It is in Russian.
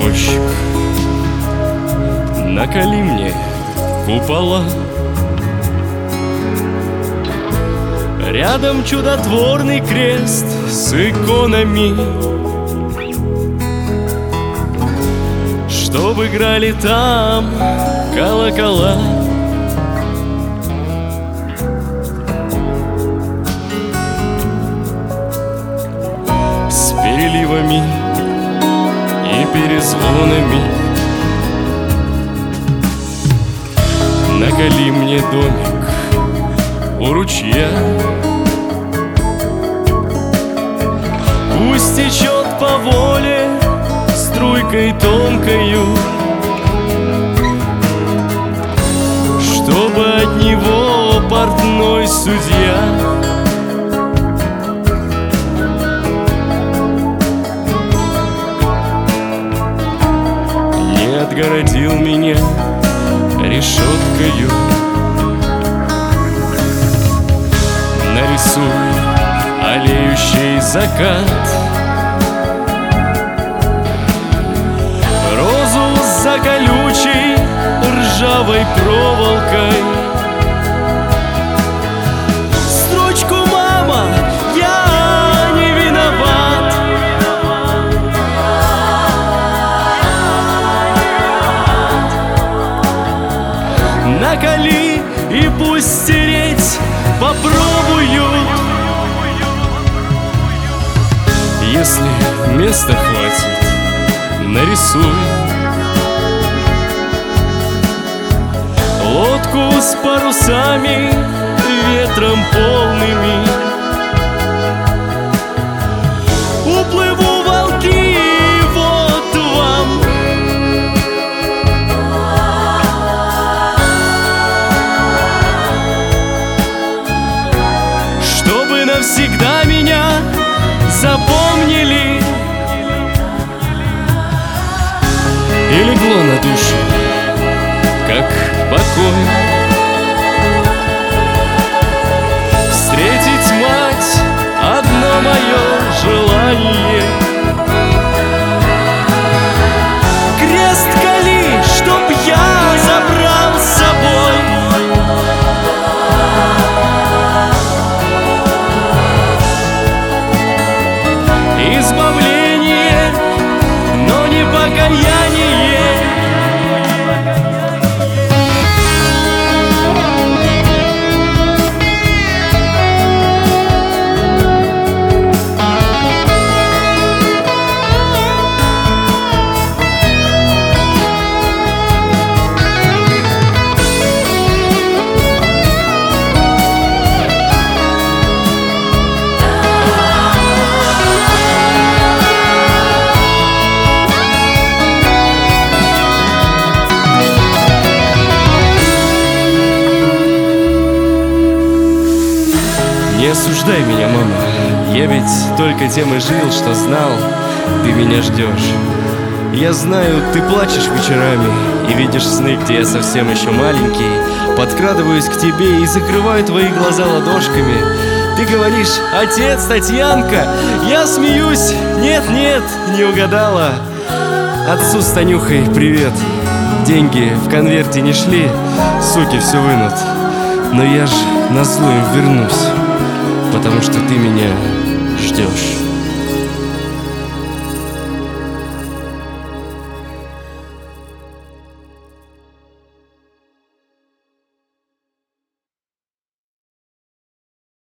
дальнобойщик, наколи мне купола. Рядом чудотворный крест с иконами, чтоб играли там колокола. С переливами и перезвонами. Наколи мне домик у ручья, пусть течет по воле струйкой тонкою, чтобы от него портной судья не отгородил меня решеткою. Нарисуй алеющий закат, розу за колючей ржавой проволокой. Строчку «Мама, я не виноват». Наколи и пусть стереть попробуют. Если места хватит, нарисуй лодку с парусами, ветром полными. Уплыву волки, вот вам. Чтобы навсегда меня запомнили. И легло на душу, как покой, встретить мать — одно мое желание. Крест кали, чтоб я забрал с собой. Избавление, но не покаяние. Не осуждай меня, мама, я ведь только тем и жил, что знал, ты меня ждешь. Я знаю, ты плачешь вечерами и видишь сны, где я совсем еще маленький. Подкрадываюсь к тебе и закрываю твои глаза ладошками. Ты говоришь: отец, Татьянка. Я смеюсь: нет-нет, не угадала. Отцу с Танюхой привет. Деньги в конверте не шли, суки все вынут. Но я ж назло им вернусь, потому что ты меня ждешь.